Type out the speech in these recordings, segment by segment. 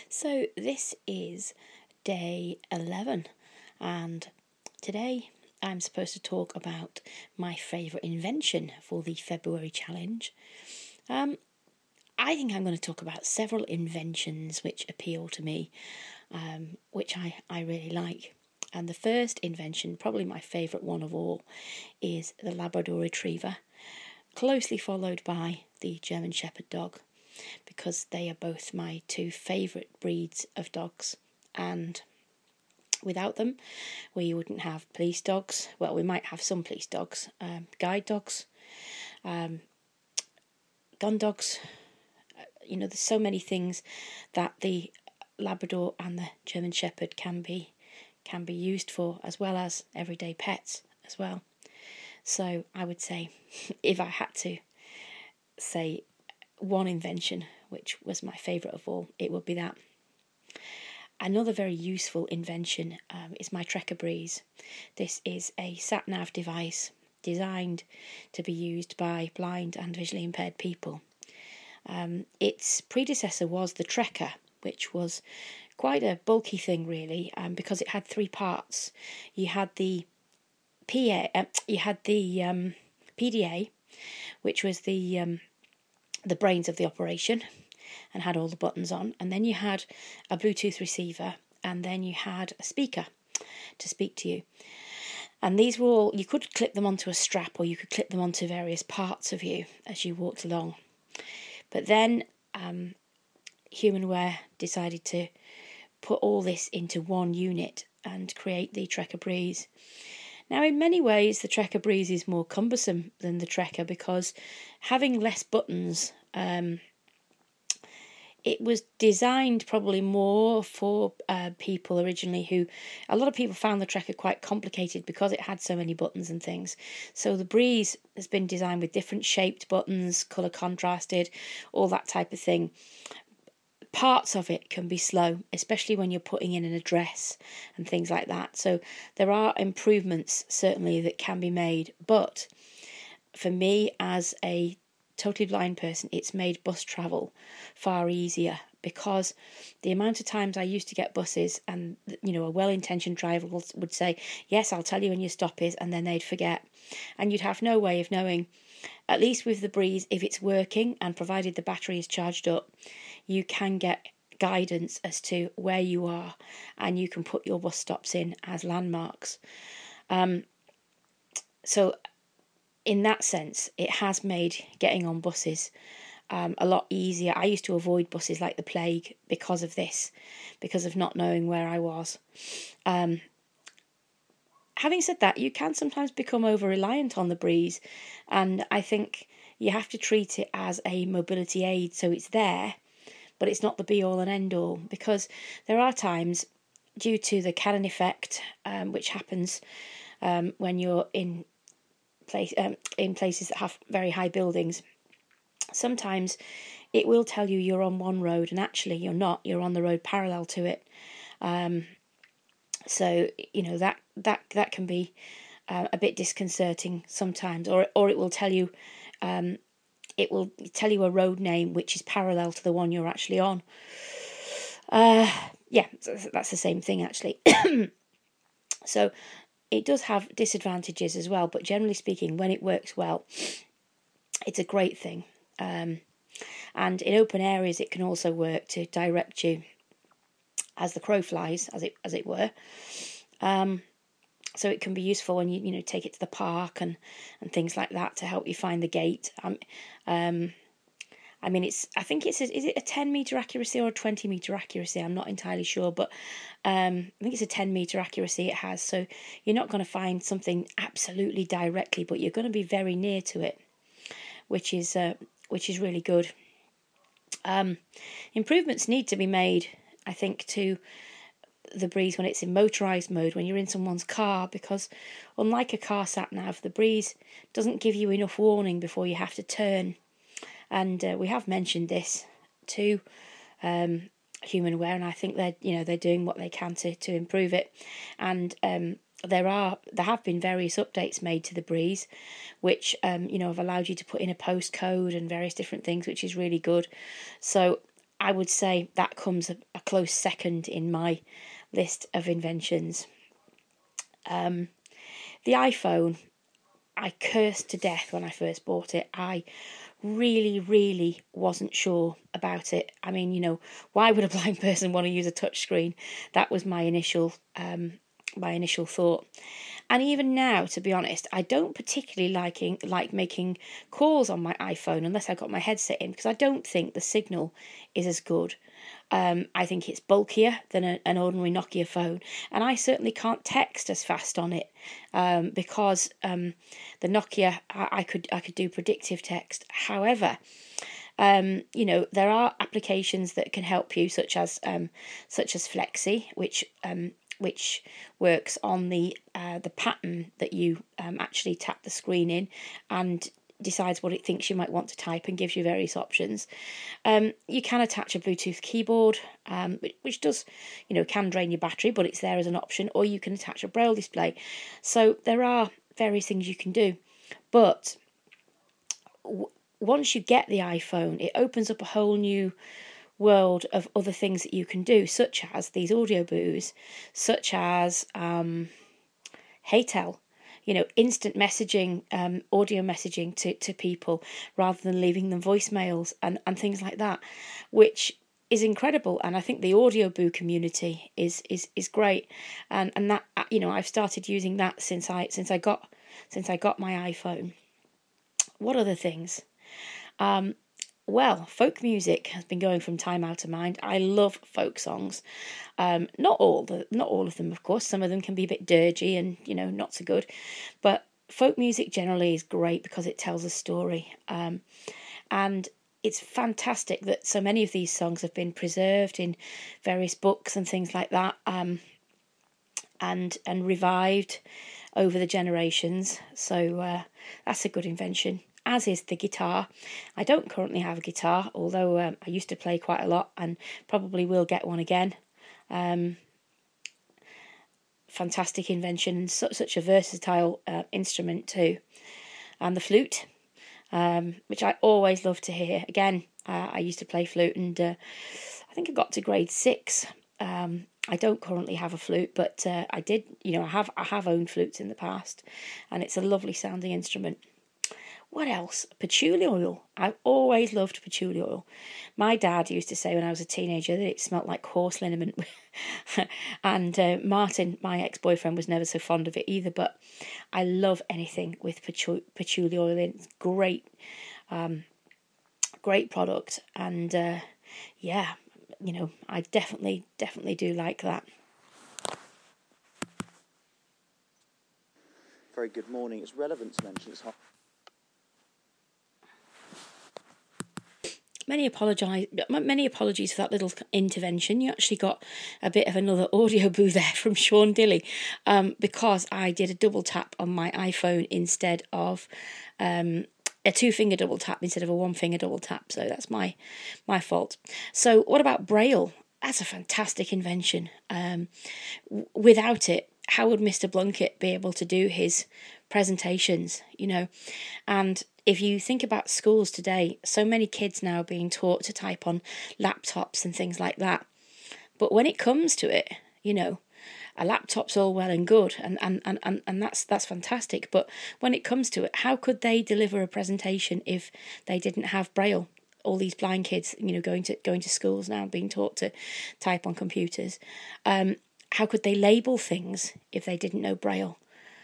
So this is day 11, and today I'm supposed to talk about my favourite invention for the February challenge. I think I'm going to talk about several inventions which appeal to me, which I really like. And the first invention, probably my favourite one of all, is the Labrador Retriever, closely followed by the German Shepherd dog, because they are both my two favourite breeds of dogs. And without them, we wouldn't have police dogs. Well, we might have some police dogs, guide dogs, gun dogs. There's so many things that the Labrador and the German Shepherd can be used for, as well as everyday pets as well. So I would say, if I had to say one invention which was my favourite of all, it would be that. Another very useful invention is my Trekker Breeze. This is a sat-nav device designed to be used by blind and visually impaired people. Its predecessor was the Trekker, which was quite a bulky thing really, because it had three parts. You had the PDA, which was the brains of the operation and had all the buttons on, and then you had a Bluetooth receiver, and then you had a speaker to speak to you. And these were all, you could clip them onto a strap, or you could clip them onto various parts of you as you walked along. But then Humanware decided to put all this into one unit and create the Trekker Breeze. Now, in many ways, the Trekker Breeze is more cumbersome than the Trekker, because having less buttons, it was designed probably more for people originally who, a lot of people found the Trekker quite complicated because it had so many buttons and things. So the Breeze has been designed with different shaped buttons, colour contrasted, all that type of thing. Parts of it can be slow, especially when you're putting in an address and things like that. So there are improvements certainly that can be made, but for me as a totally blind person, it's made bus travel far easier, because the amount of times I used to get buses and a well-intentioned driver would say, yes, I'll tell you when your stop is, and then they'd forget, and you'd have no way of knowing. At least with the Breeze, if it's working and provided the battery is charged up, you can get guidance as to where you are, and you can put your bus stops in as landmarks. So in that sense, it has made getting on buses a lot easier. I used to avoid buses like the plague because of this, because of not knowing where I was. Having said that, you can sometimes become over-reliant on the Breeze, and I think you have to treat it as a mobility aid, so it's there, but it's not the be-all and end-all, because there are times, due to the Cannon effect, which happens when you're in places that have very high buildings, sometimes it will tell you you're on one road, and actually you're not, you're on the road parallel to it. So that can be a bit disconcerting sometimes, or it will tell you a road name which is parallel to the one you're actually on. That's the same thing actually. So it does have disadvantages as well, but generally speaking, when it works well, it's a great thing. And in open areas, it can also work to direct you as the crow flies, as it were. So it can be useful when you take it to the park and things like that to help you find the gate. I think is it a 10-metre accuracy or a 20-metre accuracy? I'm not entirely sure, but I think it's a 10-metre accuracy it has. So you're not going to find something absolutely directly, but you're going to be very near to it, which is really good. Improvements need to be made, I think, to the Breeze when it's in motorised mode, when you're in someone's car, because unlike a car sat-nav, the Breeze doesn't give you enough warning before you have to turn. And we have mentioned this to Humanware, and I think they're doing what they can to improve it. And there have been various updates made to the Breeze, which have allowed you to put in a postcode and various different things, which is really good. So I would say that comes a close second in my list of inventions. The iPhone, I cursed to death when I first bought it. I really wasn't sure about it. I mean, why would a blind person want to use a touch screen? That was my initial thought. And even now, to be honest, I don't particularly like making calls on my iPhone unless I got my headset in, because I don't think the signal is as good. I think it's bulkier than an ordinary Nokia phone, and I certainly can't text as fast on it because the Nokia I could do predictive text. However, there are applications that can help you, such as Flexi, which works on the pattern that you actually tap the screen in and decides what it thinks you might want to type and gives you various options. You can attach a Bluetooth keyboard, which does, can drain your battery, but it's there as an option, or you can attach a Braille display. So there are various things you can do. But once you get the iPhone, it opens up a whole new world of other things that you can do, such as these audio boos, such as HeyTel, instant messaging, audio messaging to people rather than leaving them voicemails and things like that, which is incredible. And I think the audio boo community is great, and that I've started using that since I got my iPhone. What other things? Well, folk music has been going from time out of mind. I love folk songs. Not all of them, of course. Some of them can be a bit dirgy and not so good. But folk music generally is great because it tells a story. And it's fantastic that so many of these songs have been preserved in various books and things like that, and revived over the generations. So that's a good invention, as is the guitar. I don't currently have a guitar, although I used to play quite a lot and probably will get one again. Fantastic invention, and such a versatile instrument too. And the flute, which I always love to hear. Again, I used to play flute, and I think I got to grade 6. I don't currently have a flute, but I did. I have owned flutes in the past, and it's a lovely sounding instrument. What else? Patchouli oil. I've always loved patchouli oil. My dad used to say when I was a teenager that it smelled like horse liniment. And Martin, my ex-boyfriend, was never so fond of it either. But I love anything with patchouli oil in. It's great, great product. And I definitely do like that. Very good morning. It's relevant to mention it's hot. Many apologies for that little intervention. You actually got a bit of another audio boo there from Sean Dilly, because I did a double tap on my iPhone instead of a 2-finger double tap instead of a 1-finger double tap. So that's my fault. So what about Braille? That's a fantastic invention. Without it, how would Mr. Blunkett be able to do his presentations? And if you think about schools today, so many kids now are being taught to type on laptops and things like that. But when it comes to it, a laptop's all well and good, and that's fantastic. But when it comes to it, how could they deliver a presentation if they didn't have Braille? All these blind kids, going to schools now, being taught to type on computers. How could they label things if they didn't know Braille?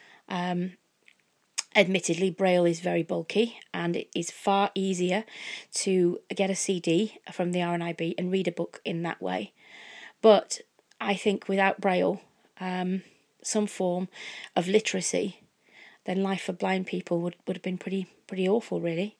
Admittedly, Braille is very bulky, and it is far easier to get a CD from the RNIB and read a book in that way. But I think without Braille, some form of literacy, then life for blind people would have been pretty awful, really.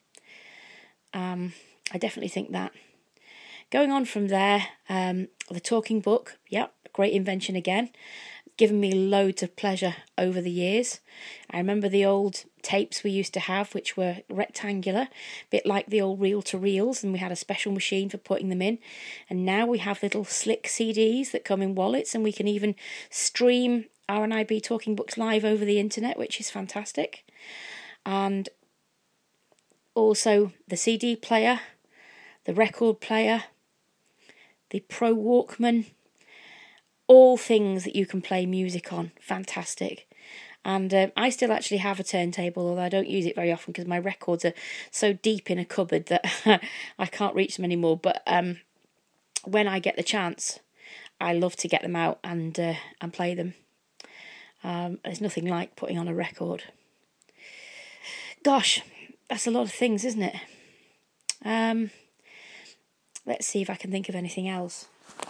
I definitely think that. Going on from there, the talking book, great invention again. Given me loads of pleasure over the years. I remember the old tapes we used to have, which were rectangular, a bit like the old reel-to-reels, and we had a special machine for putting them in. And now we have little slick CDs that come in wallets, and we can even stream RNIB talking books live over the internet, which is fantastic. And also the CD player, the record player, the Pro Walkman, all things that you can play music on. Fantastic. And I still actually have a turntable, although I don't use it very often because my records are so deep in a cupboard that I can't reach them anymore. But when I get the chance, I love to get them out and play them. There's nothing like putting on a record. Gosh, that's a lot of things, isn't it? Let's see if I can think of anything else.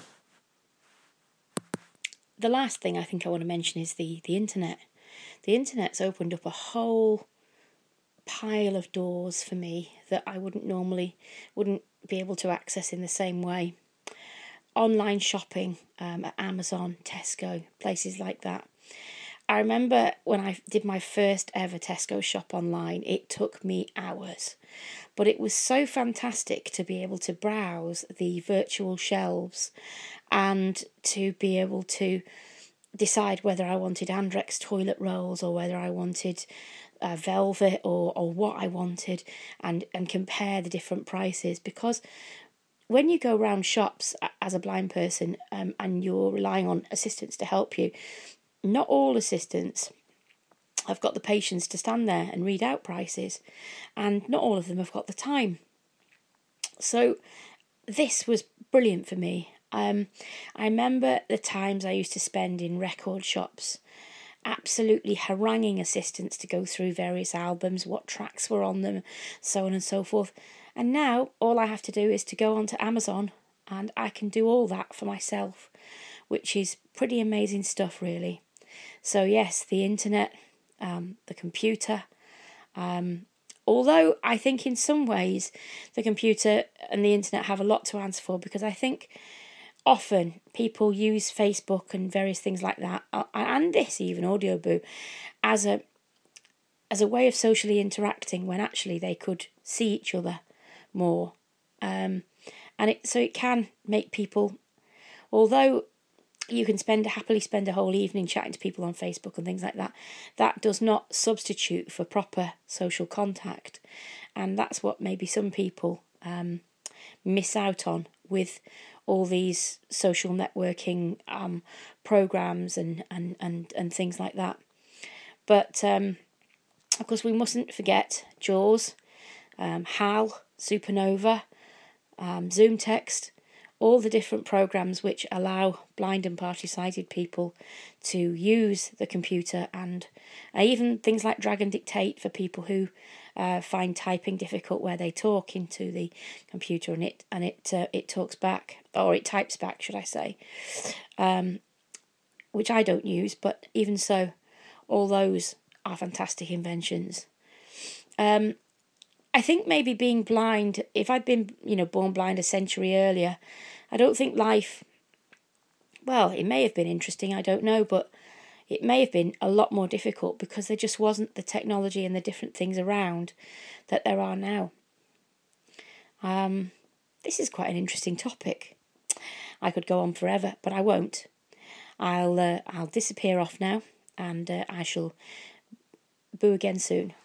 The last thing I think I want to mention is the internet. The internet's opened up a whole pile of doors for me that I wouldn't be able to access in the same way. Online shopping at Amazon, Tesco, places like that. I remember when I did my first ever Tesco shop online, it took me hours. But it was so fantastic to be able to browse the virtual shelves and to be able to decide whether I wanted Andrex toilet rolls or whether I wanted velvet or what I wanted, and compare the different prices. Because when you go around shops as a blind person and you're relying on assistants to help you, not all assistants have got the patience to stand there and read out prices, and not all of them have got the time. So this was brilliant for me. I remember the times I used to spend in record shops, absolutely haranguing assistants to go through various albums, what tracks were on them, so on and so forth. And now all I have to do is to go onto Amazon and I can do all that for myself, which is pretty amazing stuff, really. So yes, the internet, the computer, although I think in some ways the computer and the internet have a lot to answer for, because I think often people use Facebook and various things like that, and this even Audioboo, as a way of socially interacting when actually they could see each other more, and it can make people, although you can happily spend a whole evening chatting to people on Facebook and things like that, that does not substitute for proper social contact, and that's what maybe some people miss out on with all these social networking programs and things like that. But of course we mustn't forget JAWS, HAL, Supernova, ZoomText, all the different programs which allow blind and partly sighted people to use the computer, and even things like Drag and Dictate for people who find typing difficult, where they talk into the computer and it talks back, or it types back, should I say, which I don't use, but even so, all those are fantastic inventions. I think maybe being blind, if I'd been, born blind a century earlier, I don't think life, well, it may have been interesting, I don't know, but it may have been a lot more difficult because there just wasn't the technology and the different things around that there are now. This is quite an interesting topic. I could go on forever, but I won't. I'll disappear off now, and I shall boo again soon.